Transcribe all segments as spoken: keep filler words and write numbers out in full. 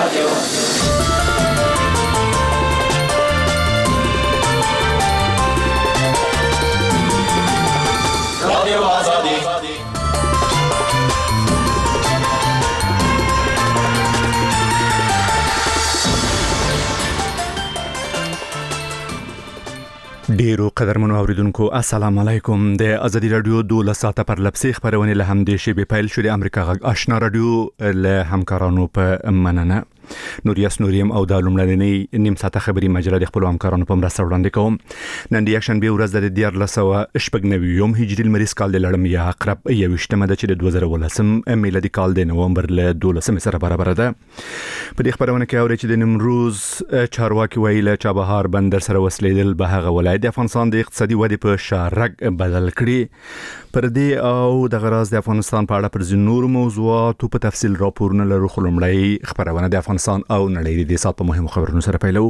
ډیرو قدرمنو اوریدونکو السلام علیکم. د ازادي رادیو دوله ساعته پر لپسې خبرونه له هم د شی پیل شو د امریکا غږ آشنا رادیو له همکارانو په مننه. نوریاس نوریم او د لومړنۍ نیم ساعته خبري مجله د خپل همکارانو په مرسته وړاندې کوم. نن د یکشنبه ورځ د دیار لسوه شپږ نوي هجري المریز کال د لړم یا عقرب یوشتمه د چې د دوه زره ولسم میلادي کال د نومبر له دولسم سره برابر ده. په دې خبرونه کې اوري چې د نیمروز چارواکي ویل چابهار بندر سره وسلیدل به هغه ولایت د افغانستان د اقتصادي ودې په شارک بدل کړي. پر دې او د غراز د افغانستان په اړه پر ځینور موضوعاتو په تفصیل راپورونه لرو. خلمړی خبرونه د افغانستان او نړۍ د سات په مهمو خبرونو سره پیلو.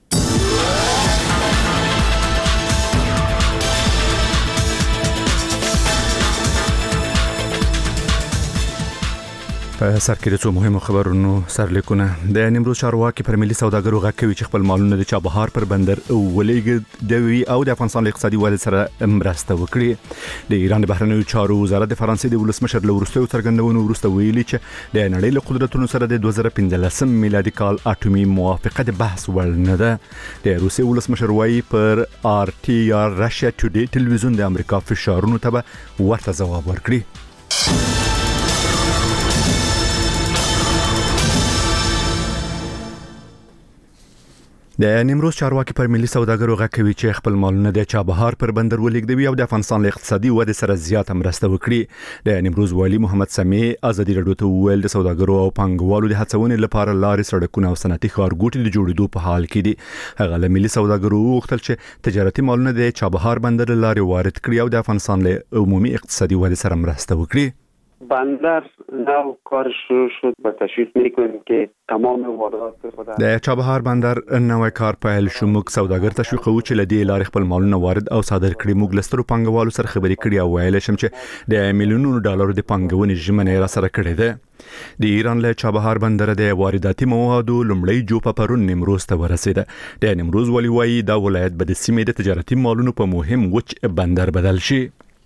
په سر کې د څو مهمو خبرونو سرلیکونه. د نیمروز چارواکي پر ملي سوداګرو غږ کوي چې خپل مالونه د چابهار پر بندر ولېږدوي او د افغانستان له اقتصادي ودې سره مرسته وکړي. د ایران د بهرنیو چارو وزارت د فرانسې د ولسمشر له وروستیو څرګندونو وروسته ویلي چې د نړۍ له قدرتونو سره د دوه زره پنځلسم میلادي کال اټومي موافقه د بحث وړ نه ده. د روسیې ولسمشر وايي پر آر ټي آر راشیا ټوډے ټلویزیون د امریکا فشارونو ته ورته ځواب ورکړي. د نیمروز چارواکي پر ملي سوداګرو غږ کوي چې خپل مالونه د چابهار پر بندر ولېږدوي او د افغانستان له اقتصادي ودې سره زیاته مرسته وکړي. د نیمروز والي محمد سمیع ازادي رادیو ته وویل د سوداګرو او پانګوالو د هڅونې لپاره لارې سړکونه او صنعتي ښارګوټي د جوړېدو په حال کې دي. هغه له ملي سوداګرو وغوښتل چې تجارتي مالونه د چابهار بندر لارې وارد کړي او د افغانستان له عمومي اقتصادي ودې سره مرسته وکړي. بندر نو کار شروع شد و تشویق میکنیم که تمام واردات خود د چابهار بندر نوې کار پیل شو. موږ سوداګر تشویقوو چې لدې لارې خپل مالونه وارد او صادر کړي. موږ لسترو پانګوالو سره خبرې کړې او ویل شم چې د میلیونونو ډالرو د پانګونې ژمنه را سره کړې ده. د ایران له چابهار بندر د وارداتي موادو لومړی جوپه پرون نیمروز ته ورسېده. د نیمروز والي وايي دا ولایت به د سیمې د تجارتي مالونو په مهم وچ بندر بدل شي.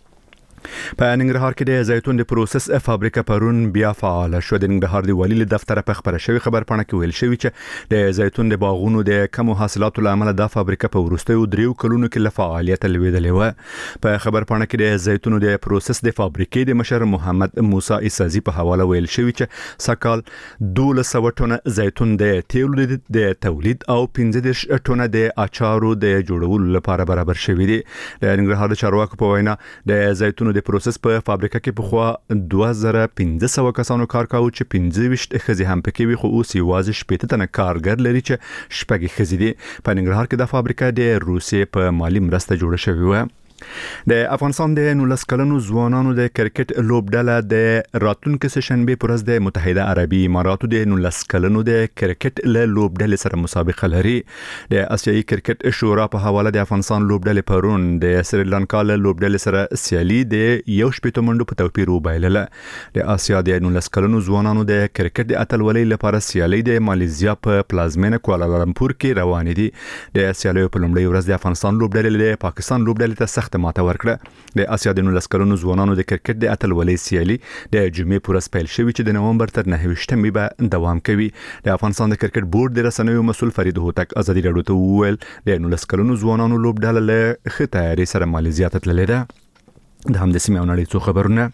په ننګرهار کې د زیتون د پروسس فابریکه پرون بیا فعال شو. د ننګرهار د والي له دفتر په خبره شوی خبر پاڼه کې ویل شوی چې د زیتون د باغونو د کم حاصلاتو لامل د فابریکه په ورستیو دریو کلونو کې له فعالیت لویدلې و. په خبر پاڼه کې د زیتون د پروسس د فابریکې د مشر محمد موسی عیسازی په حواله ویل شوی چې سکهال دوه سوه ټنه زیتون د تیلو د تولید او پنځه دېرش ټنه د اچارو د جوړولو لپاره برابر شوی دی. د ننګرهار د چارواکو په وینا د زیتون د پروسس په فابریکه کې په خوا دوه زره پنځه سوه کسانو کار کاوه چې پنځه ویشت ښځې هم پکې وي، خو اوس یوازې شپېته تنه کارګر لري چې شپږ ښځې دي. په ننګرهار کې د فابریکه د روسیې په مالی مرسته جوړه شوې و. د افغانستان د نولس کلنو ځوانانو د کرکټ لوبډله د راتلونکي سهشنبه پر ورځ د متحده عربي اماراتو د نولس کلنو د کرکټ له لوبډلې سره مسابقه لري. د آسیایي کرکټ شورا په حواله د افغانستان لوبډلې پرون د سریلانکا له لوبډلې سره سیالي د یو شپېته منډو په توپیر وبایلله. د آسیا د نولس کلنو ځوانانو د کرکټ د اتلولۍ لپاره سیالي د ماليزیا په پلازمینه کوالالمپور کې روانې دي. د سیالیو په لومړۍ ورځ د افغانستان لوبډلې د پاکستان لوبډلې ته سخت ماته ورکړه. د آسیا د نولس کلنو ځوانانو د کرکټ د اتلولۍ سیالي د جمعې پر ورځ پیل شوې چې د نومبر تر نهه ویشتمې به دوام کوي. د افغانستان د کرکټ بورډ د رسنیو مسول فرید هوتک ازادي رادیو ته وویل د نولس کلنو ځوانانو لوبډله له ښه تیاري سره ماليزیا ته تللې ده. د هم د سیمې او نړۍ څو خبرونه.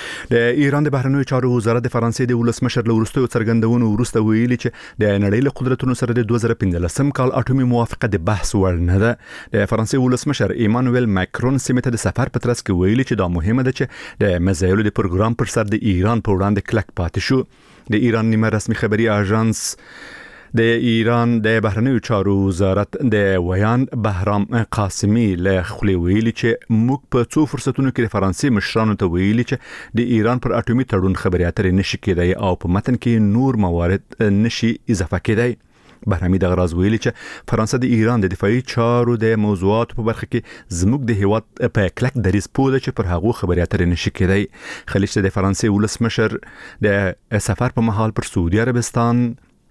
د ایران د بهرنیو چارو وزارت د فرانسې د ولسمشر له وروستیو څرګندونو وروسته ویلي چې د نړۍ له قدرتونو سره د دوه زره پنځلسم کال اټومي موافقه د بحث وړ نه ده. د فرانسې ولسمشر ایمانوئل ماکرون سیمې ته د سفر په ترڅ کې ویلي چې دا مهمه ده چې د میزایلو د پروګرام پر سر د ایران په وړاندې کلک پاتې شو. د ایران نیمه رسمي خبري اژانس د ایران د بهرنیو چارو وزارت د ویان بهرام قاسمی له خولي ویلي چې موږ په څو فرصتونو کې د فرانسې مشرانو ته ویلي چې د ایران پر اټومي تړون خبرې اترې نشي کېدای او په متن کې نور موارد نشي اضافه کېدای. بهرامي د غراز ویلي چې فرانسه د ایران د دفاعي چارو د موضوعاتو په برخه کې زموږ د هیواد په کلک دریځ پوه چې پر هغه خبرې اترې نشي کېدای. خلیج د فرانسې ولسمشر د سفر په مهال پر سعودي عربستان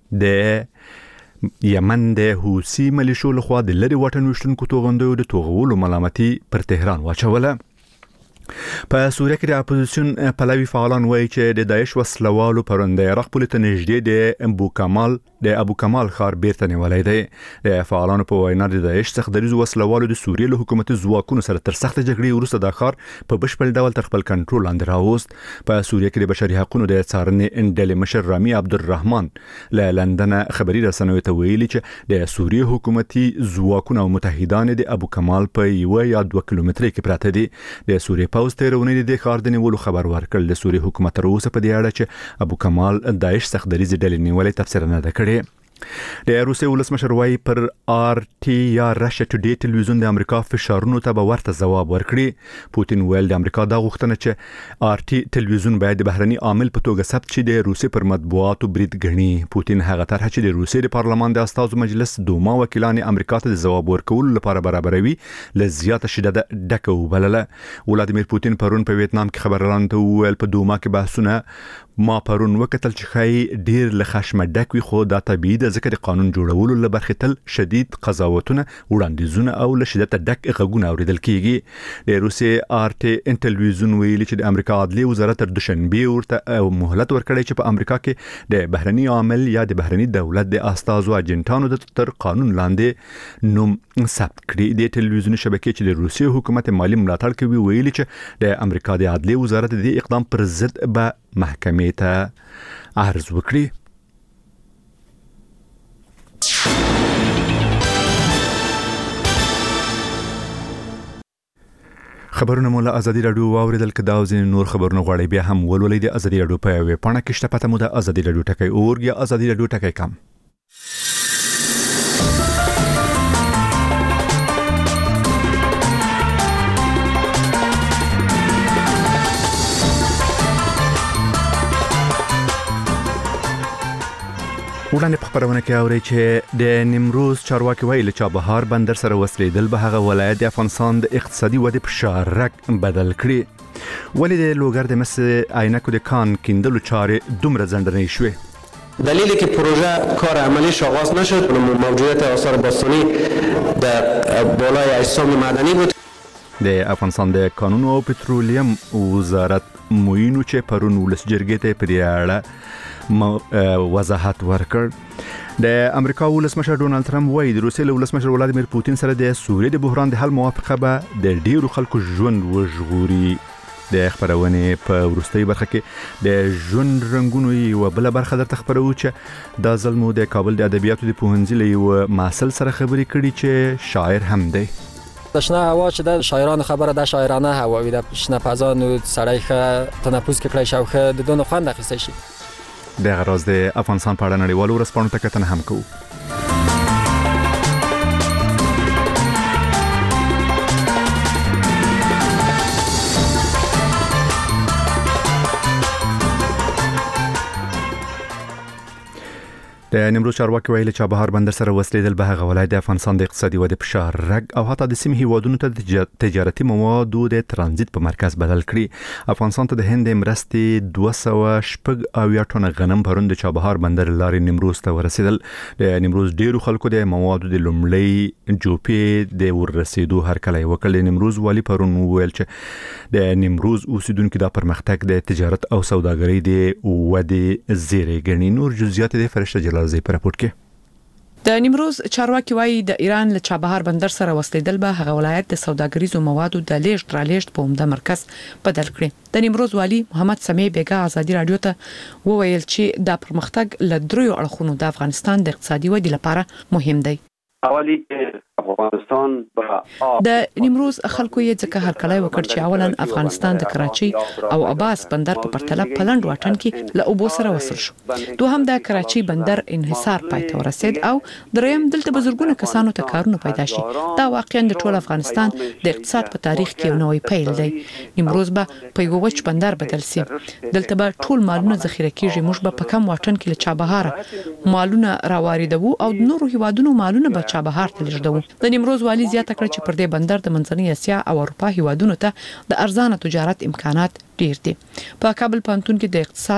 د یمن د حوثي ملیشو لخوا د لری واټن وشتونکو توغندیو د توغولو ملامتي پر تهران واچوله. په سوریه کې د اپوزیشن پلوي فعالان وایي چې د داعش وسلوالو پرونده عراق پولیس ته نږدې د ابو کمال د ابو کمال ښار بیرته نیولای دی. د فعالانو په وینا د داعش څخه دریزو وسلوالو د سوریې له حکومتي ځواکونو سره تر سخت جګړې وروسته د ښار په بشپړ ډول تر خپل کنټرول لاندې راوست. په سوریه کې د بشري حقوقو د څارنې ډلې مشر رامي عبدالرحمن له لندن خبري رسنیو ته ویلي چې د سوریې حکومتي ځواکونو او متحدان د ابو کمال په یو یا دوه کیلومتره کې پراته دي. د سوریې پوز تیرونی د ښار د نیولو خبر ورکړل. د سوریې حکومت تر اوسه په دې اړه چې ابو کمال داعش څخه دریزې ډلې نیولې تفسیر نه ده کړې. د روسیې ولسمشر وايي پر آر ټي یا راشیا ټوډے ټلویزیون د امریکا فشارونو ته به ورته ځواب ورکړي. پوتین ویل د امریکا دا غوښتنه چې آر ټي ټلویزیون باید د بهرني عامل په توګه ثبت شي د روسیې پر مطبوعاتو برید ګڼي. پوتین هغه طرح چې د روسیې د پارلمان د استازو مجلس دوما وکیلان امریکا ته د ځواب ورکولو لپاره برابروي له زیاته شدت ډکه وبلله. ولادیمیر پوتین پرون په ویتنام کې خبرلارانو ته وویل په دوما کې بحثونه ما پرون وکتل چې خای ډیر له خشمه ډک وي، خو دا طبيعي ده ځکه د قانون جوړولو لپاره تل شدید قضاوتونه وړاندیزونه او له شدت ډک غږونه اوریدل کیږي. د روسیې آر ټي ټلویزیون ویلي چې د امریکا عدلي وزارت تر دوشنبه ورته مهلت ورکړی چې په امریکا کې د بهرني عامل یا د بهرني دولت د استازو اجنټانو د تر قانون لاندې نوم ثبت کړي. د ټلویزیون شبکې چې د روسیې حکومت مالی ملاتړ کوي ویلي چې د امریکا د عدلي وزارت د اقدام پر ضد به محکمې ته عرض وکړي. خبرونه مولا ازادي رادیو واوریدل کدا او ځین نور خبرونه غواړي بیا هم ولولې د ازادي رادیو په ویب پاڼه کې شته پته مو د ازادي رادیو ټکی اور یا ازادي رادیو ټکی کم. وړاندې په خبرونه کې اوري چې د نیمروز چارواکي ویل چې چابهار بندر سره وسلیدل به هغه ولایت د افغانستان د اقتصادي ودې په شارک بدل کړي. ولې د لوګر د مس عینکو د کان کیندلو چارې دومره ځنډنې شوې؟ دلیلی که پروژه کار عملیش آغاز نشد موجودیت آثار باستانی در بالای اجسام معدنی بود. د افغانستان د قانون او پټرولیم وزارت موینو چې پرون ولس جرګې ته په دې اړه وضاحت ورکړ. د امریکا ولسمشر ډونالد ټرمپ وایي د روسیې ولسمشر ولادیمیر پوتین سره د سوریې د بحران د حل موافقه به د ډیرو خلکو ژوند وژغوري. د خبرونه په ورستۍ برخه کې د ژوند رنگونو یو بل برخه درته خبرو چې د ظلمو د کابل د ادبیاتو د پوهنځي له یو محصل سره خبرې کړي چې شاعر هم دی. شنه هوا چې د شاعرانو خبره د شاعرانه هوا وي د شنه فضانو سړی ښه تنفس کې کړی شاوخه د دونو خوند اخیستی شي. د غراز د افغانستان په اړه نړیوالو ورځپاڼو ته کتنه هم کوو. د نیمروز چارواکي ویلي چې چابهار بندر سره وسلیدل به هغه ولایت د افغانستان د اقتصادي ودې په شار رګ او حتی د سیمې هیوادونو ته د تجارتي موادو د ترانزیت په مرکز بدل کړي. افغانستان ته د هند مرستې دوه سوه شپږ اویا ټنه غنم پرون د چابهار بندر لارې نیمروز ته ورسېدل. د نیمروز ډیرو خلکو د موادو د لومړی جوپې د ورسېدو هرکلی وکړ. د نیمروز والی پرون وویل چې د نیمروز اوسیدونکو د پرمختګ د تجارت او سوداګرۍ د ودې زیری ګڼي. نور جزئیات د فرشته جلال زی په راپور کې. د نیمروز چارواکي وایي د ایران له چابهار بندر سره وسلیدل به هغه ولایت د سوداګریزو موادو د لیږد رالېږد په عمده مرکز بدل کړي. د نیمروز والی محمد سمیع بیګا ازادي رادیو ته وویل چې د پرمختګ له دریو اړخونو د افغانستان د اقتصادي ودې لپاره مهم دی. اولی افغانستان د نیمروز خلکو یې ځکه هرکلی وکړ چې اولا افغانستان د کراچي او عباس بندر په پرتله پلند واټن کې له اوبو سره وصل شو. دوهم د کراچي بندر انحصار پای ته ورسید او دریم دلته بزرګونه کسانو ته کارونه پیدا شي. دا واقعا د ټول افغانستان د اقتصاد په تاریخ کې یو نوې پیل دی. نیمروز به په یو وچ بندر بدل شي. دلته به ټول مالونه ذخیره کیږي. موږ به په کم واټن کې له چابهار مالونه راواریدو او د نورو هیوادونو مالونه به چابهار ته لیږدو. د نیمروز والی زیاته کړ چې پر دې بندر د منځنۍ اسیا او اروپا هیوادونو ته د ارزانه تجارت امکانات ډیر دي. په کابل پوهنتون کې د اقتصاد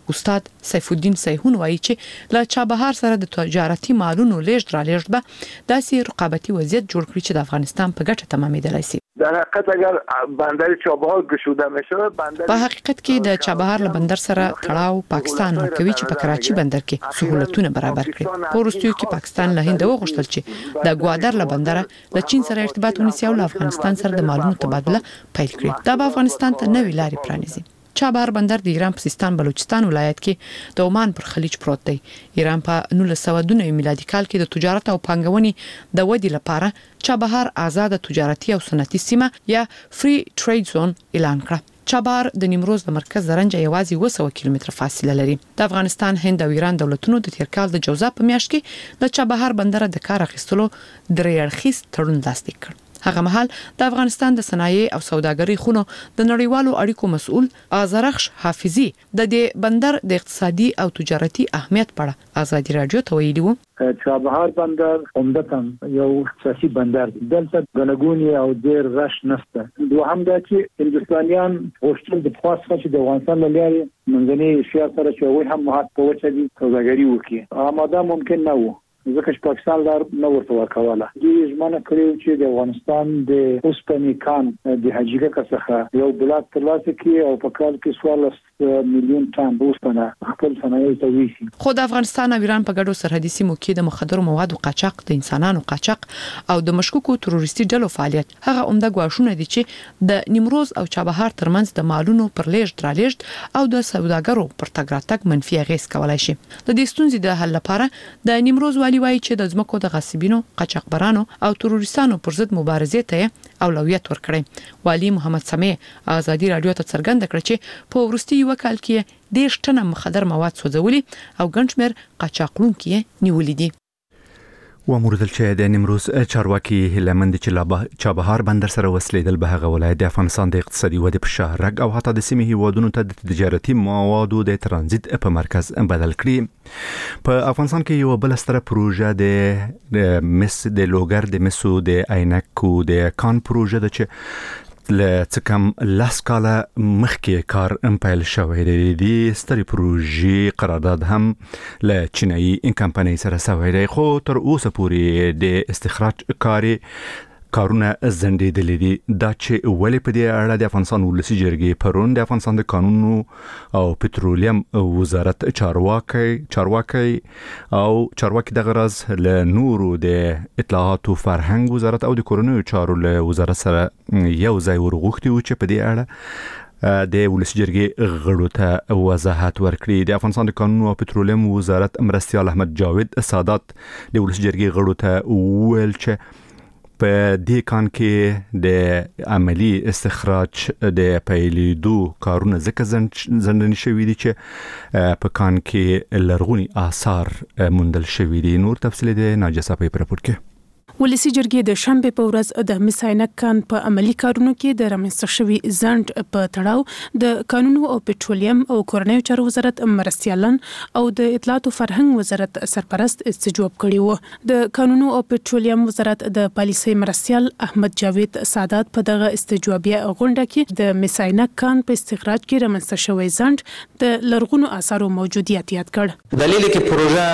استاد سیف الدین سیحون وایي چې له چابهار سره د تجارتي مالونو لیږد را لیږد به داسې رقابتي وضعیت جوړ کړي چې د افغانستان په ګټه تمامېدلای شي. در حقیقت اگر بندر چابهار گشوده میشه بندر په حقیقت کې د چابهار له بندر سره تړاو پاکستان ورکوي چې په کراچي بندر کې سہولتونه برابر کړي. په وروستیو کې پاکستان له هند وغوښتل چې د ګوادر له بندر له چین سره ارتباط ونیسي او له افغانستان سره د مالونو تبادله پیل کړي. دا به افغانستان ته نوې لارې پرانیزي. چابهار بندر د ایران په سیستان بلوچستان ولایت کې د عمان پر خلیج پروت دی. ایران په نولس سوه دوه میلادي کال کې د تجارت او پانګونې د ودې لپاره چابهار آزاد تجارتي او صنعتي سیمه یا فری ټریډ زون اعلان کړه. چابهار د نیمروز د مرکز درنجه یوازې اوه سوه کیلومتره فاصله لري. د افغانستان، هند او ایران دولتونو د تیر کال د جوزا په میاشت کې د چابهار بندر د کار اخیستلو درې اړخیز تړون لاسلیک کړ. هغه مهال د افغانستان د صنایع او سوداګرۍ خونو د نړیوالو اړیکو مسؤل آذرخش حافظي د دې بندر د اقتصادي او تجارتي اهمیت په اړه ازادي رادیو ته ویلي وو. چابهار بندر عمدتاً یو سیاسي بندر دلته غنګونی او ډیر رش نشته. دوهم دا چې هندستانیان غوښتل د خاص چې د افغانستان لپاره منځنۍ ایشیا سره چې وي هم مهات په وچه دي سوداګري وکړي. اماده ممکن نه وو ځکه چې پاکستان لار نه ورته ورکواله. دې ژمنه کړې چې د افغانستان د اوسپنې کان د حاجیګه څخه یو بلاک ترلاسه کړي او په کال کې څوارلس میلیون ټن اوسپنه خپل صنایع ته ویسي. خو د افغانستان او ایران په ګډو سرحدي سیمو کې د مخدرو موادو قاچاق، د انسانانو قاچاق او د مشکوکو تروریستي ډلو فعالیت هغه عمده ګواښونه دي چې د نیمروز او چابهار ترمنځ د مالونو پر لیږد را لیږد او د سوداګرو پر تګ راتګ منفي اغېز کولای شي. د دې ستونزې د حل لپاره د نیمروز والی وایي چې د ځمکو د غاصبینو، قاچاقبرانو او تروریستانو پر ضد مبارزې ته اولویت ورکړي. والی محمد سمیع ازادي رادیو ته څرګنده کړ چې په ورستي یو کال کې ډېر ټنه مخدر مواد سوځولي او ګڼ شمېر قاچاقونکي نیولي دي. وموردل چې د نیمروز چارواکي هلمند چې چابهار بندر سره وسلیدل به هغه ولایت د افغانستان د اقتصادي ودې په شاهرګ او حتی د سیمې هیوادونو ته د تجارتي موادو د ترانزیت په مرکز بدل کړي. په افغانستان کې یو بل ستره پروژه د مس د لوګر د مسو د عینکو د کان پروژه ده چې له څه کم لس کاله مخکې کار پیل شوی دی. د سترې پروژې قرارداد هم له چینایي کمپنۍ سره شوی دی، خو تر اوسه پورې د استخراج کاري کارونه زندېدلې دي. دا چې ولې په دې اړه د افغانستان ولسي جرګې پرون د افغانستان د قانونو او پټرولیم وزارت چارواکي چارواکي او چارواکي د غرض له نورو د اطلاعات او فرهنګ وزارت او د کورونو چارو له وزارت سره یو ځای ورغوښتي و چې په دې اړه د ولسي جرګې غړو ته وضاحت ورکړي. د افغانستان د قانونو او پټرولیم وزارت مرستیال احمد جاوید سادات د ولسي جرګې غړو ته وویل چې په دې کان کې د عملی استخراج د پیلېدو کارونه ځکه ځنډني شوي دي چې په کان کې لرغوني آثار موندل شوي دي. نور تفصیل د ناجیه صاحب په راپور کې. ولسی جرګې د شنبه په ورځ د مساینک کان په عملی کارونو کې د رامنځته شوي ځنډ په تړاو د قانونو او پټرولیم او کورنیو چارو وزارت مرستیالان او د اطلاعات او فرهنګ وزارت سرپرست استجواب کړی و. د قانونو او پټرولیم وزارت د پالیسي مرستیال احمد جاوید سادات په دغه استجوابیه غونډه کې د مساینک کان په استخراج کې رامنځته شوی ځنډ د لرغونو آثارو موجودیت یاد کړ. دلیل کې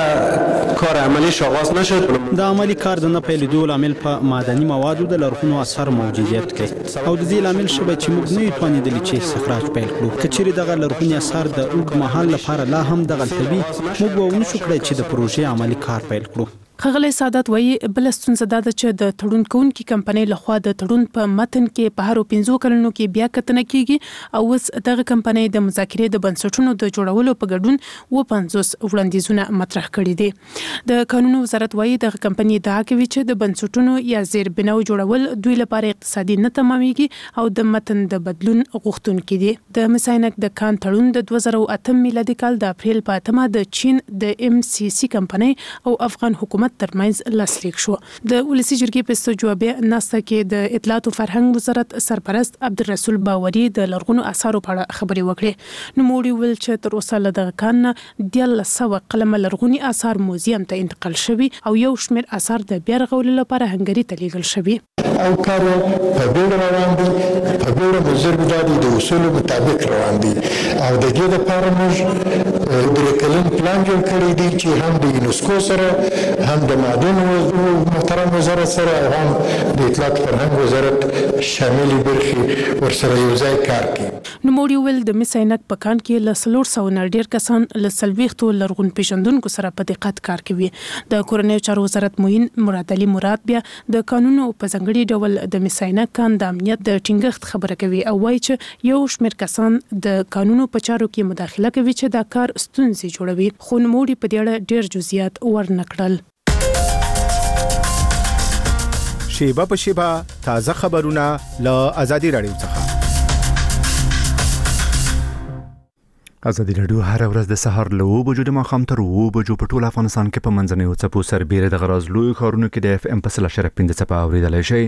پروژه کار عملی آغاز نشد. د عملی کار د نه پیل دو لامل په معدني موادو د لرغونو اثار موجودیت کوي او د دې لامل شوی چې موږ نه توانیدل چې استخراج پیل کړو. کچېرې دغه لرغوني اثار د اوږد مهال لپاره لا هم دغه تبي موږ وونه شو کړی چې د پروژې عملی کار پیل کړو. خغلی سادات وایي بل ستونزه دا ده چې د تړون کوونکي کمپنۍ لخوا د تړون په متن کې په هرو پنځو کلونو کې بیا کتنه کیږي او اوس دغه کمپنۍ د مذاکرې د بنسټونو د جوړولو په ګډون و پنځوس وړاندیزونه مطرح کړي دي. د قانونو وزارت وایي دغه کمپنۍ ادعا کوي چې د بنسټونو یا زیربناو جوړول دوی لپاره اقتصادي نه تمامېږي او د متن د بدلون غوښتونکي دي. د مساینک د کان تړون د دوه زره اته میلادي کال د اپریل په اتمه د چین د ام سی سی کمپنۍ او افغان حکومت ترمنځ لاسلیک شو. د ولسی جرګې په استجوابیه ناسته کې د اطلاعات او فرهنګ وزارت سرپرست عبدالرسول باوري د لرغونو آثارو په اړه خبرې وکړې. نو موړي ول چې تر اوسه له دغه کان د لسو قلم لرغوني آثار موزیم ته انتقال شوي او یو شمېر آثار د بیا رغولو لپاره هنګري ته لیږل شوي. او کار په بیړه روان دي، په بیړه مزر بدادي د اصول مطابق روان دي او د دې لپاره موږ درې کلن پلان جوړ کړی دی چې هم د یونسکو سره، هم د معدن محترم وزارت سره او هم د اطلاعات فرهنګ وزارت شامل برخې ورسره یو ځای کار کوي. نوموړي ویل د مس عینک په کان کې له څلور سوه نه ډېر کسان له څلوېښتو لرغون پیژندونکو سره په دقت کار کوي. د کورنیو چارو وزارت معین مراد علي مراد بیا د قانونو په ځانګړي ډول د مس عینک کان د امنیت د ټینګښت خبره کوي او وایي چې یو شمېر کسان د قانونو په چارو کې مداخله کوي چې دا کار ستونزې جوړوي، خو نوموړي په دې اړه ډېر جزئیات ورنکړل. شیبه په شیبه تازه خبرونه له ازادي راډیو څخه. ازادي راډیو هر ورځ د سهار له اوه بجو د ماښام تر اوه بجو په ټول افغانستان کې په منځنیو څپو سربیره د غراز لوی ښارونو کې د اف ام په سل اشاریه پنځه څپه اورېدلی شئ.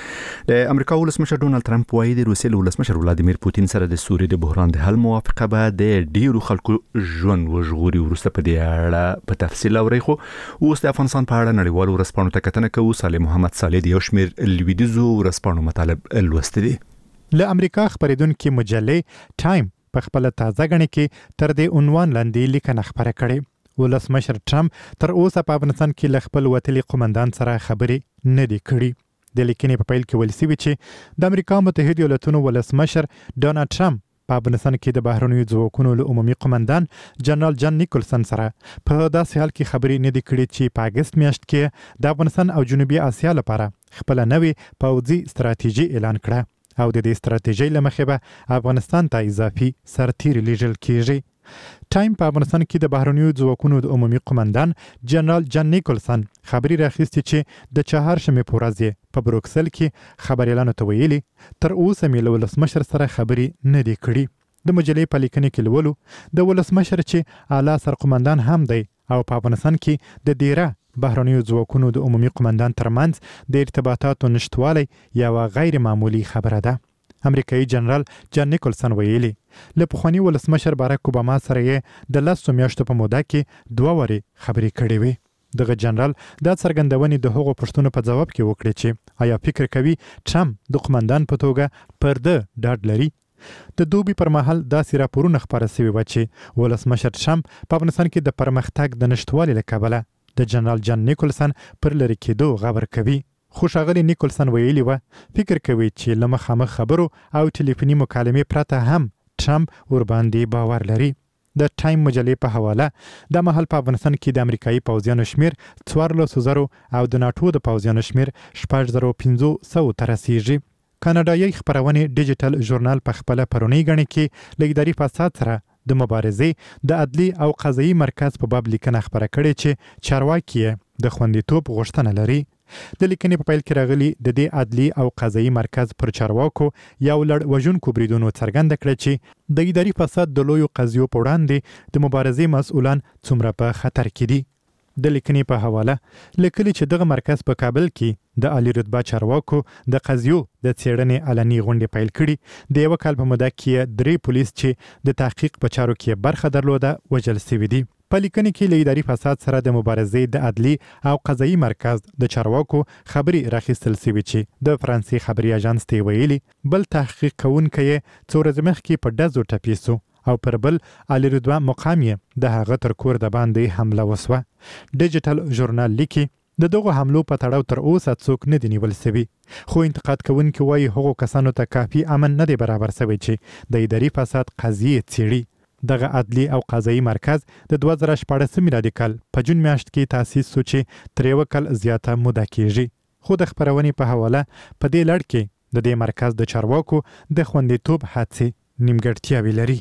د امریکا ولسمشر ډونالد ټرمپ وایي د روسیې له ولسمشر ولادیمیر پوتین سره د سوریې د بحران د حل موافقه به د ډیرو خلکو ژوند وژغوري. وروسته په دې اړه په تفصیل اورئ، خو اوس د افغانستان په اړه نړیوالو ورځپاڼو ته کتنه کوو. صالح محمد صالح د یو شمېر لویدیځو ورځپاڼو مطالب لوستي دي. له امریکا خپرېدونکې مجلې ټایم په خپل تازه غنې کې تر دې عنوان لاندې لیکنه خپره کړې. ولسمشر ټرمپ تر اوسه په افغانستان کې له خپل وتلي قومندان سره خبرې نه دي کړي. د لیکنې په پیل کې ویل شوي چې د امریکا متحده ایالاتونو ولسمشر ډونالد ټرمپ په افغانستان کې د بهرنیو ځواکونو له عمومي قومندان جنرال جان نیکولسن سره په داسې حال کې خبرې نه دي کړي چې په اګست میاشت کې د افغانستان او جنوبي اسیا لپاره خپل نوې پوځي ستراتیژي اعلان کړه او د دې ستراتیژۍ له مخې به افغانستان ته اضافي سرتیري لیږل کیږي. ټایم په افغانستان کې د بهرنیو ځواکونو د عمومي قومندان جنرال جان نیکولسن خبري راخیستي چې د چهارشنبې په ورځ په بروکسل کې خبريالانو ته ویلي تر اوسه مې له ولسمشر سره خبرې نه دي کړي. د مجلې په لیکنه کې لولو د ولسمشر چې اعلی سرقومندان هم دی او په افغانستان کې د ډیره بهرنیو ځواکونو د عمومي قومندان ترمنځ د ارتباطاتو نشټوالی یوه غیر معمولي خبره ده. امریکایي جنرال جان نیکولسن ویلي له پخواني ولسمشر باراک اوباما سره یې د لسو میاشتو په موده کې دوه وارې خبرې کړې وې. دغه جنرال دا څرګندونې د هغو پوښتنو په ځواب کې وکړې چې آیا فکر کوي ټرمپ د قومندان په توګه پر ده ډاډ لري. د دوبي پر مهال داسې راپورونه خپاره شوي وو چې ولسمشر ټرمپ په افغانستان کې د پرمختګ د نشټوالي له کبله د جنرال جان نیکولسن پر لرې کېدو غبر کوي. خو ښاغلي نیکولسن ویلي وه فکر کوي چې له مخامخ خبرو او ټلیفوني مکالمې پرته هم ټرمپ ورباندې باور لري. د ټایم مجلې په حواله دا مهال په افغانستان کې د امریکایي پوځیانو شمیر څوارلسو زرو او د ناټو د پوځیانو شمیر شپږ زرو پنځو سوو ته رسیږي. کاناډایي خپرونې ډیجیټل ژورنال په خپله پرونۍ غڼې کې له اداري فساد سره د مبارزې د عدلي او قضایي مرکز په باب لیکنه خپره کړې چې چارواکي د خوندیتوب غوښتنه لري. د لیکنې په پیل کې راغلي د دې عدلي او قضایي مرکز پر چارواکو یو لړ وژونکو بریدونو څرګنده کړه چې د اداري فساد د لویو قضیو په وړاندې د مبارزې مسؤلان څومره په خطر کې دي. د لیکنې په حواله لیکلي چې دغه مرکز په کابل کې د عالی رتبه چارواکو د قضیو د څېړنې علني غونډې پیل کړي. د یو کال په موده کې درې پولیس چې د تحقیق په چارو کې برخه درلوده وژل شوي دي. په لیکنې کې له اداري فساد سره د مبارزې د عدلي او قضایي مرکز د چارواکو خبري راخیستل شوي چې د فرانسې خبري اژانس ته ویلي بل تحقیق کوونکی څو ورځې مخکې په ډزو ټپي شو او پر بل عالی رتبه مقام یې د هغه تر کور د باندې حمله وسوه. ډیجیټل ژورنال لیکي د دغو حملو په تړاو تر اوسه څوک نه دي نیول شوي، خو انتقاد کوونکي وایي هغو کسانو ته کافي امن نه دی برابر شوی چې د اداري فساد قضیې څېړي. دغه عدلي او قضایي مرکز د دوه زره شپاړسم میلادي کال په جون میاشت کې تاسیس شو چې تر یوه کال زیاته موده کېږي. خو د خپرونې په حواله په دې لړ کې د دې مرکز د چارواکو د خوندیتوب هڅې نیمګړتیاوې لري.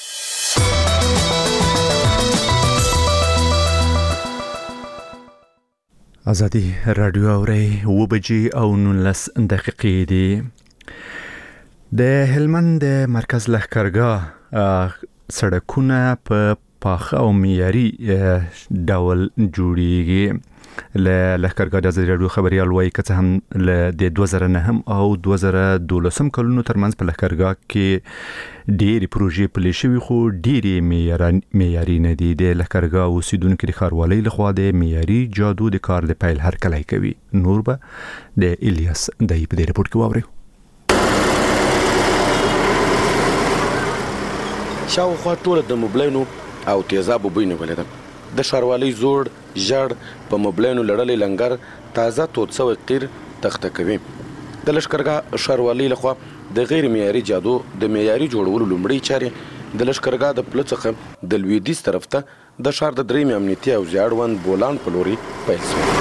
ازادي راډیو اورئ، اوه بجې او نولس دقیقې دي. د هلمند د مرکز لښکرګاه سړکونه په پاخه او معیاري ډول جوړیږي. له لښکرګاه د ازادي راډیو خبريال وایي که هم له د دوه زره نه او دوه زره دولسم کلونو ترمنځ په لښکرګاه کې ډېری پروژې پلي شوي خو ډېری معیاري نه دي. د لښکرګاه اوسیدونکو د ښاروالۍ لخوا د معیاري جادو د کار د پیل هرکلی کوي. نور به د الیاس دای په دې رپورټ کې واورئ. شاوخوا ټوله د مبلینو او تیزابو بوی نیولې ده. د ښاروالۍ زوړ ژړ په مبلینو لړلې لنګر تازه تود سوی قیر تخته کوي. د لښکرګاه ښاروالۍ لخوا د غیر معیاري جادو د معیاري جوړولو لومړۍ چارې د لښکرګاه د پله څخه د لویدیځ طرف ته د ښار د درېیمې امنیتي او زیاړوند بولان په لوري پیل شوه.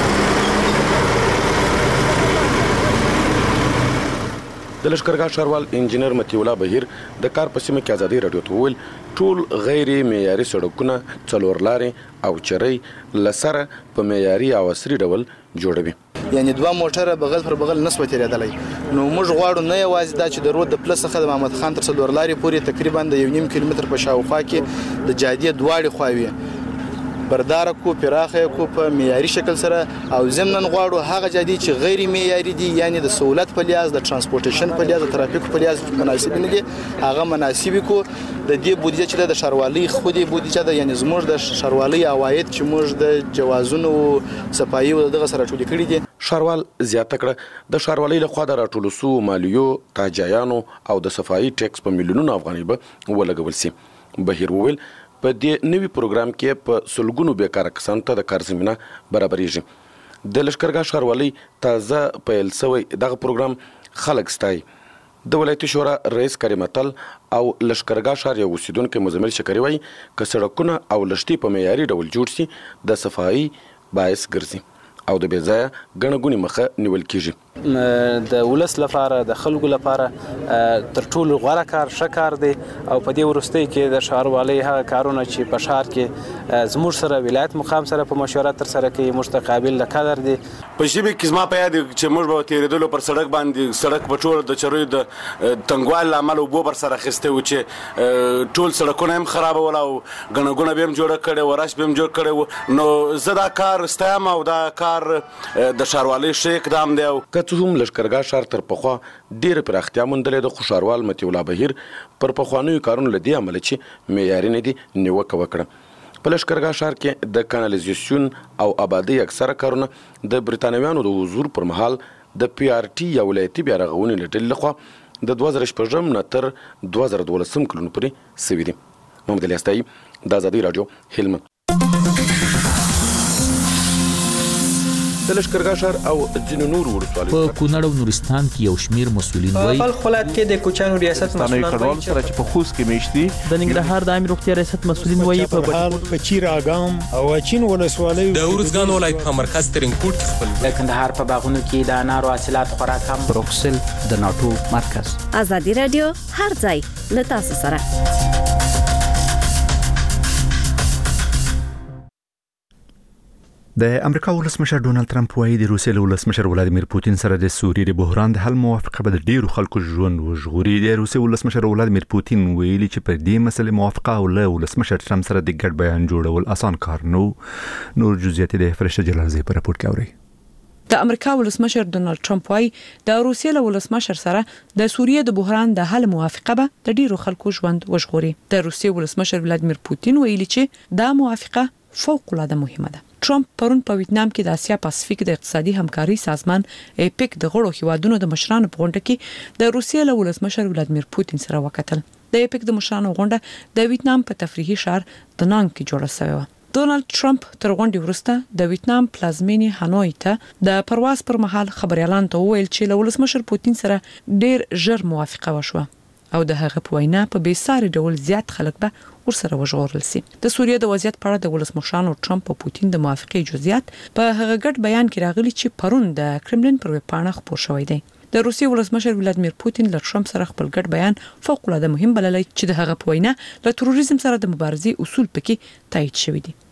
د لښکرګاه ښاروال انجینر مطیع الله بهیر د کار په سیمه کې ازادي راډیو ته وویل ټول غیر معیاري سړکونه څلور لارې او چرۍ لسره په معیاري او عصري ډول جوړوي. یعنی دوه موټره بغل پر بغل نسو تیریدلی. نو موږ غواړو نه یوازې دا چې د رود د پلس څخه د محمد خان تر څلور لارې پورې تقریبا د یو نیم کیلومتر په شاوخوا کې د جادې دواړې خواوې بردار کو پراخه کو په معیاري شکل سره او ضمن غواړو هغه جادي چې غیر معیاري دي یعنی د سہولت په لیاز د ترانسپورټیشن په لیاز د ترافیک په لیاز مناسب نه دي هغه مناسب کو د دې بودیجه چې د ښاروالۍ خو دې بودیجه ده یعنی زموږ د ښاروالۍ عواید چې موږ د جوازونو صفایي او دغه سره ټول کړي دي. ښاروال زیاته کړه د ښاروالۍ لخوا د راټولو سو مالیو تاجایانو او د صفایي ټیکس په میلیونونو افغانۍ به ولګول سي. بهیر وویل په دې نوي پروګرام کې په سلګونو بیکاره کسانو ته د کار زمینه برابرېږي. د لښکرګاه ښاروالۍ تازه پیل شوی دغه پروګرام خلک ستایي. د ولایتي شورا رئیس کریم اتل او لښکرګاه ښار یو اوسیدونکی مزمل شکري وایي که سړکونه او لښتي په معیاري ډول جوړ شي د صفایي باعث ګرځي او د بې ځایه ګڼه ګوڼې مخه نیول کیږي. د ولس لپاره د خلکو لپاره تر ټولو غوره کار ښه کار دی او په دې وروستۍ کې د ښاروالۍ هغه کارونه چې په ښار کې زموږ سره ولایت مقام سره په مشوره ترسره کوي موږ ته قابل د قدر دی. په ژبې کې زما په یاد چې موږ به تېرېدلو پر سړک باندې سړک په ټوله د چریو د تنګوالي له امله اوبو پر سر اخیستی و چې ټول سړکونه هم خرابول او ګڼه ګوڼه به هم جوړه کړې و رش به هم جوړ کړی و. نو زه دا کار ستایم او دا کار د ښاروالۍ ښه اقدام دی. که څه هم لښکرګاه ښار تر پخوا ډېره پراختیا موندلې ده خو ښاروال مطیع الله بهیر پر پخوانیو کارونو له دې امله چې معیاري نه دي نیوکه وکړه. په لښکرګاه ښار کې د کانالیزاسیون او آبادۍ اکثره کارونه د برتانویانو د حضور پر مهال د پی آر ټي یا ولایتي بیا رغونې له ډلې لخوا د دوه زره شپږم نه تر دوه زره دولسم کلونو پورې سوي دي. محمد الیاس تایي د ازادي راډیو هلمند. د لښکرګاه ښار او ځینو نورو ولسوالیو په کونړ او نورستان کې یو شمیر مسؤلین وایي په خپل ولایت کې د کوچانو ریاست مسؤلین وایي چې په خوست کې میشتي د ننګرهار د عامه روغتیا ریاست مسؤلین وایي په بهال په چیر اګام او اچین ولسوالیو د ورزګان ولایت په مرکز ترینکوټ کې خپل د کندهار په باغونو کې د انارو حاصلات خوراک هم بروکسل د ناټو مرکز. ازادي رادیو هر ځای له تاسو سره. د امریکا ولسمشر ډونالد ترامپ وایي د روسیې له ولسمشر ولادیمیر پوتین سره د سوریې د بحران د حل موافقه به د ډیرو خلکو ژوند وژغوري. د روسیې ولسمشر ولادیمیر پوتین ویلي چې پر دې مسلې موافقه او له ولسمشر ترامپ سره د ګډ بیان جوړول اسان کار نه. نور جزئیات د فرشته جلالزی په راپور کې اوري. د امریکا ولسمشر ډونالد ترامپ وايي د روسیې له ولسمشر سره د سوریې د بحران د حل موافقه به د ډیرو خلکو ژوند وژغوري. د روسیې ولسمشر ولادیمیر پوتین ویلي چې دا موافقه فوق العاده مهمه ده. ترامپ پرون په ویتنام کې د اسیا پاسفیک د اقتصادي همکاري سازمان ایپیک د غړو هیوادونو د مشرانو په غونډه کې د روسیې له ولسمشر ولادیمیر پوتین سره وکتل. د ایپیک د مشرانو غونډه د ویتنام په تفریحي ښار دنانګ کې جوړه شوې و. ډونالد ترامپ تر غونډې وروسته د ویتنام پلازمینې هانوی ته د پرواز پر مهال خبريالان ته وویل چې له ولسمشر پوتین سره ډیر ژر موافقه وشوه او د هغه په وینا په بیساري ډول زیات خلک به ورسره وژغورل سي. د سوریې د وضعیت په اړه د ولسمشرانو ترامپ او پوتین د موافقې جزئیات په هغه ګډ بیان کې راغلي چې پرون د کرملین پر ویب پاڼه خپور شوی دی. د روسیې ولسمشر ولادیمیر پوتین له ترامپ سره خپل ګډ بیان فوق العاده مهم بللی چې د هغه په وینا له تروریزم سره د مبارزې اصول پکې تایید شوی دي.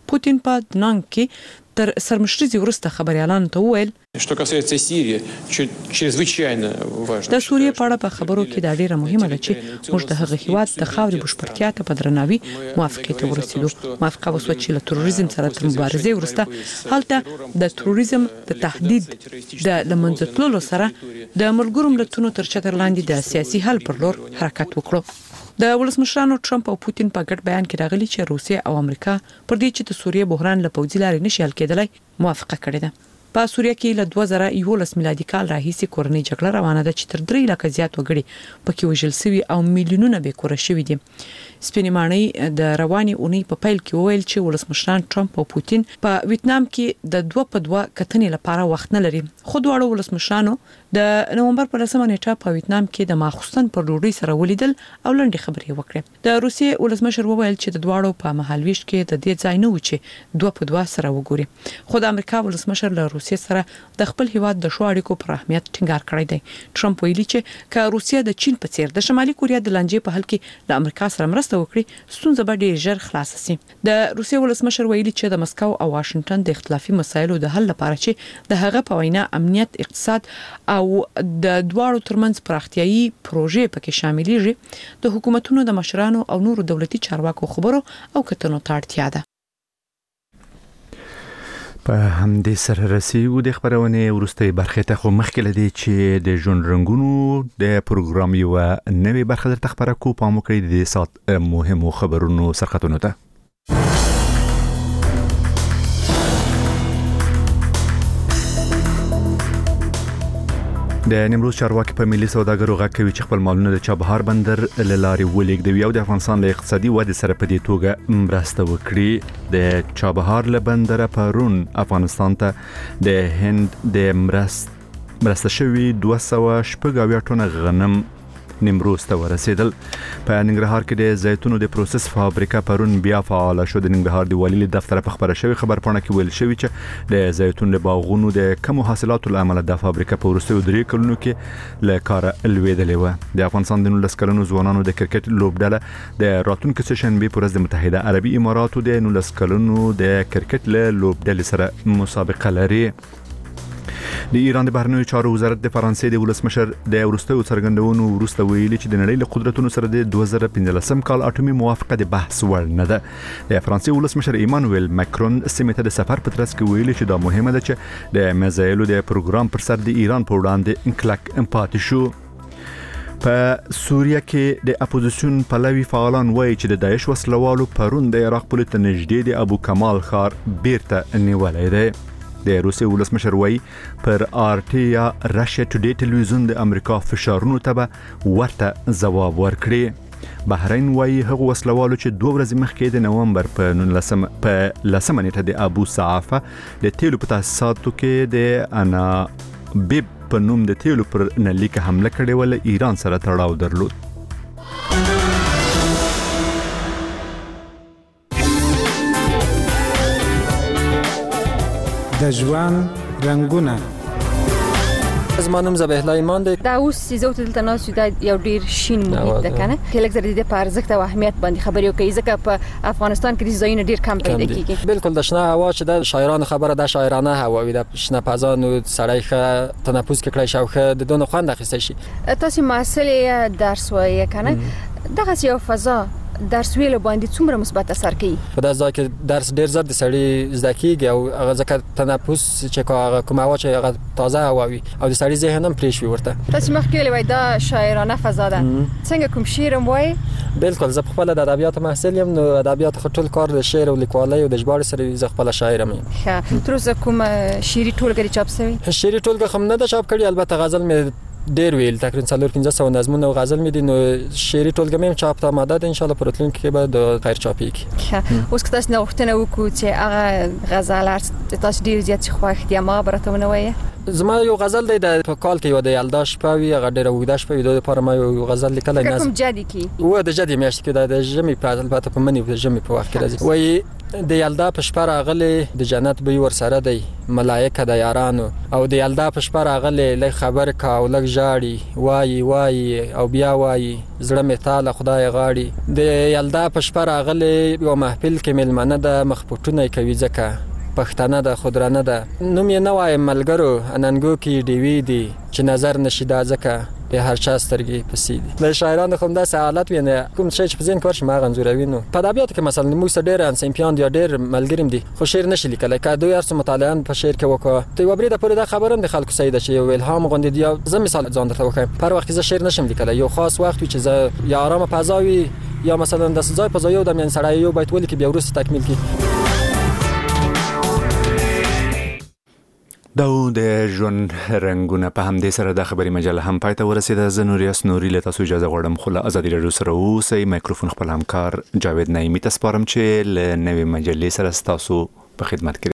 پوتین په دنانګ کې تر سرمشريزي وروسته خبريالانو ته وویل Что касается Сирии, чрезвычайно важно. د سوریې په اړه په خبرو کې دا ډیره مهمه ده چې موږ د هغه هیواد د خاورې بشپړتیا ته په درناوي موافقه ته ورسېدو. موافقه وسوه چې له تروریزم سره تر مبارزې وروسته هلته د تروریزم د تهدید د لمنځه تللو سره د ملګرو ملتونو تر چتر لاندې د سیاسي حل پر لور حرکت وکړو. د ولسمشرانو ټرمپ او پوتین په ګډ بیان کې راغلي چې روسیه او امریکا پر دې چې د سوریې بحران له پوځي لارې نشي حل کېدلای موافقه کړې ده. په سوریه کې له دوه زره یولس میلادي کال راهیسې کورنۍ جګړه روانه ده چې تر درې لکه زیات وګړي پکې وژل شوي او میلیونونه بې کوره شوي دي. سپینې ماڼۍ د رواني اونۍ په پیل کې وویل چې ولسمشران ټرمپ او پوتین په ویتنام کې د دوه په دوه کتنې لپاره وخت نه لري. خو دواړو ولسمشرانو د نومبر په لسمه نیټه په ویتنام کې د ماخوستن پر ډوډۍ سره ولیدل او لنډې خبرې وکړې. د روسیې ولسمشر وویل چې د دواړو په مهالويش کې د دې ځای نه و چې دوه په دوه سره وګوري. خو د امریکا ولسمشر له روسیې سره د خپل هیواد د شو اړیکو پر اهمیت ټینګار کړی دی. ټرمپ ویلي چې که روسیه د چین په څیر د شمالي کوریا د لانجې په حل کې د امریکا سره مرسته وکړي ستونزه به ډیر ژر خلاص شي. د روسیې ولسمشر ویلي چې د مسکو او واشنگټن د اختلافي مسایلو د حل لپاره چې د هغه په وینا امنیت، اقتصاد او د دواړو ترمنځ پراختیايي پروژې پکې شاملېږي د حکومتونو د مشرانو او نورو دولتي چارواکو خبرو او کتنو ته اړتیا ده. په همدې سره رسیدو د خبرونه ورسته برخه ته خو مخکې لدی چې د ژوند رنگونو د پروګرام یو نوې برخه درته خبره کو پامو کړی د سات مهمو خبرونو سرخطونو ته. د نیمروز چارواکي په ملي سوداګرو غږ کوي چې خپل مالونه د چابهار بندر لاري ولېږدوي او د افغانستان له اقتصادي ودې سره په دې توګه مرسته وکړي. د چابهار له بندر پرون افغانستان ته د هند د مرست مرسته شوی دوه سوه شپږ اویا ټنه غنم نیمروز ته ورسېدل. په ننګرهار کې د زیتونو د پروسس فابریکه پرون بیا فعال شو. د ننګرهار د والي دفتر په خبره شوی خبرپاڼه کې ویل شوی چې د زیتون د باغونو د کم حاصلاتو لامل د فابریکه په ورستیو درې کلونو کې له کار لویدلې و. د افغانستان د نولس کلنو ځوانانو د کرکټ لوبډله د راتلونکي سشنبه پر ورځ د متحده عربي اماراتو د نولس کلنو د کرکټ له لوبډلې سره مسابقه لري. د ایران د بهرنیو چارو وزارت د فرانسې د ولسمشر د ورستیو څرګندونو ورسته ویلي چې د نړۍ له قدرتونو سره د دوه زره پنځلسم کال اټومي موافقه د بحث وړ نه ده. د فرانسې ولسمشر ایمانوئل ماکرون سیمه ته د سفر په ترڅ کې ویلي چې دا مهمه ده چې د میزایلو د پروګرام پر سر د ایران په وړاندې انکلک امپاتي شو. په سوریه کې د اپوزیشن پلوي فعالان وایي چې د داعش وسلوالو پرون د عراق پولیس ته نږدې د ابو کمال ښار بیرته نیولای دی. د روسي ولسمشر وایي پر آر ټي یا راشیا ټوډے ټلویزیون د امریکا فشارونو ته به ورته ځواب ورکړي. بحرین وایي هغه وسلوالو چې دوه ورځې مخکې د نومبر په نولسم په لسمه نیټه د ابو صعفه د تیلو په تاسیساتو کې د انا بیب په نوم د تیلو پر نلیکه حمله کړې ول ایران سره تړاو درلود. د ژوند رنگونه. زما نوم ذبیح الله ایمان دی. دا اوس چې زه دلته ناست یم یو ډیر شین محیط ده کنه چې لږ زره د په ارزښت او اهمیت باندې خبرې کوي ځکه په افغانستان کې د ځایونو ډیر کم پیدا کیږي. بالکل د شنه هوا چې د شاعرانو خبره د شاعرانه هوا وي د شنه فضا نو سړی ښه تنفس کې کړی شو ښه د دونه خوند اخیستی شي. تاسو محصل درس وایي کنه دغه یو فضا درس ویلو باندې څومره مثبت اثر کوي. په داسې ځای کې درس ډیر زر د سړی زده کیږي او هغه ځکه تنفس چې هغه کوم هوا چې هغه تازه هوا وي او د سړی ذهن هم پریش وي ورته. تاسو مخکې وایي دا شاعرانه فضا ده څنګه کوم شعر هم وایي؟ بالکل زه خپل د ادبیات محصل یم نو ادبیات خټول کار د شعر او لیکوالۍ او د ژباړې سره زه خپل شاعر یم. ښه تر اوسه کوم شعري ټولګه چاپ شوی؟ شعري ټولګه هم نه ده چاپ کړې البته غزل مې ډیر ویل تقریبا څلور پنځه سوه نظمونه او غزل مې دي نو شعري ټولګه مې چاپ ته آماده ده ان شاء الله په راتلونکي کې به د خیر چاپیږي. اوس که تاسو نه وختونه وکړو چې هغه غزل هر تاسو ډیر زیات خوښ دي ما برته ونوي. زما یو غزل دی د کال کې یو د یلدا شپه وي هغه ډیره وګدا شپه وي د لپاره ما یو غزل لیکلی نه کوم جدي کې و د جدي میاشت کې د ژمي په البته په منی په ژمي په وخت کې راځي وایي د یلدا په شپه راغلی د جنت بوی ورسره دی ملایکه د یارانو او د یلدا په شپه راغلی لږ خبر کا او لږ ژاړي وایي وایي او بیا وایي زړه مې تا له خدای غاړي د یلدا په شپه راغلی یو محفل کې میلمنه د مخپټونه کوي ځکه پښتانه د خودرانه ده نوم یې نه وایم ملګرو اننګو کې ډیوی دی چې نظر نشي دا ځکه په هر چا سترګې پسې دي د شاعرانو کوم داسې حالت وي نه کوم شی چې په ذهن کې ورشي ما غنځوروي نو په ادبیاتو کې مثلا موږ سره ډېر انسیمپیان دي ډېر ملګریم دي خو شعر نشي لیکلی که دوی هر څه مطالعه په شعر کې وکړه ته یوه برېده پورې دا خبره هم د خلکو صحیح ده چې یو الهام غوندې دي یا زه مثال ځان درته وښیم په هر وخت کې زه شعر نشم لیکلی یو خاص وخت وي چې زه یا ارامه فضا وي یا مثلا داسې ځای په ځای یو دم یعنې سړی یو بیت ولیکي بیا وروسته تکمیل کړي دا د ژوند رنګونه په همدې سره د خبري مجله هم پای ته ورسېده. زه نوریاس نوري له تاسو اجازه غواړم خو له ازادي راډیو سره اوسئ. مایکروفون خپل همکار جاوید نعیمي ته سپارم چې له نوې مجلې سره ستاسو په خدمت کې